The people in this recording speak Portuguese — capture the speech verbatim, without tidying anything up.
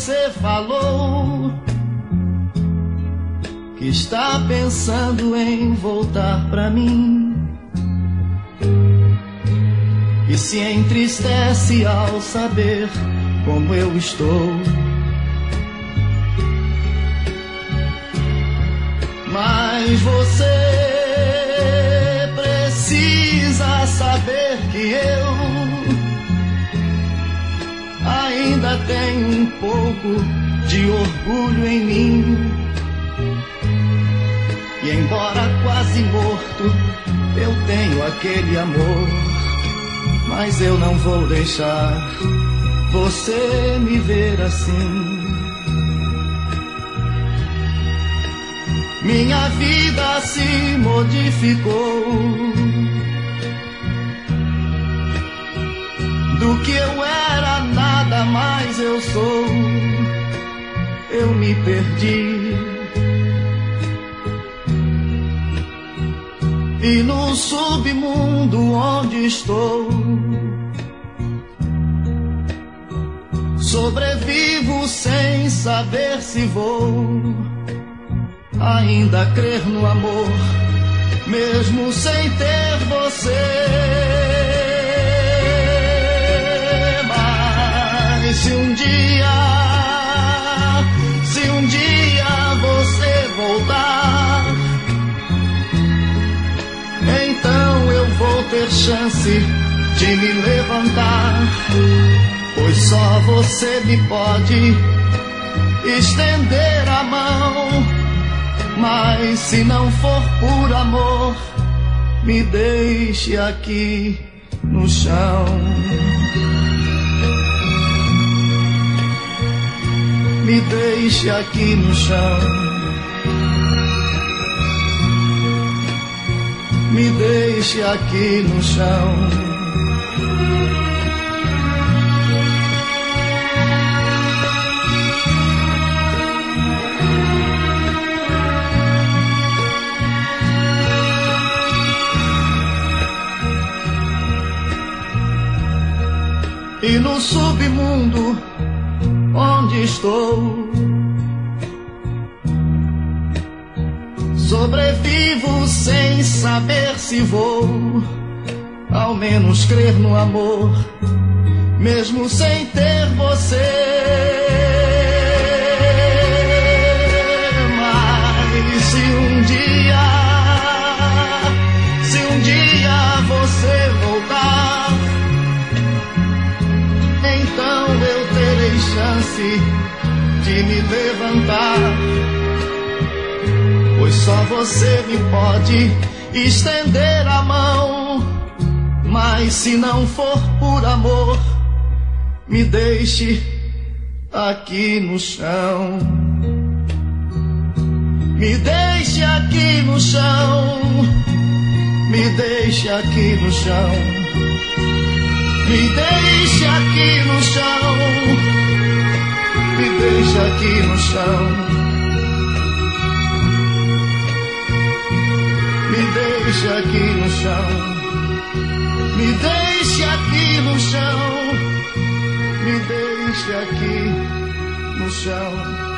você falou que está pensando em voltar pra mim e se entristece ao saber como eu estou. Mas você precisa saber que eu ainda tenho um pouco de orgulho em mim. E embora quase morto, eu tenho aquele amor. Mas eu não vou deixar você me ver assim. Minha vida se modificou. Do que eu era, nada mais eu sou. Eu me perdi. E no submundo onde estou, sobrevivo sem saber se vou ainda crer no amor, mesmo sem ter você. Mas se um dia, se um dia você voltar, então eu vou ter chance de me levantar, pois só você me pode estender a mão. Mas se não for por amor, me deixe aqui no chão. Me deixe aqui no chão. Me deixe aqui no chão. E no submundo onde estou, sobrevivo sem saber se vou ao menos crer no amor, mesmo sem ter você. Mas se um dia, se um dia você voltar, então eu terei chance de me levantar, pois só você me pode estender a mão. Mas se não for por amor, me deixe aqui no chão. Me deixe aqui no chão. Me deixe aqui no chão. Me deixe aqui no chão. Me deixe aqui no chão. Me deixe aqui no chão. Me deixe aqui no chão. Me deixe aqui no chão.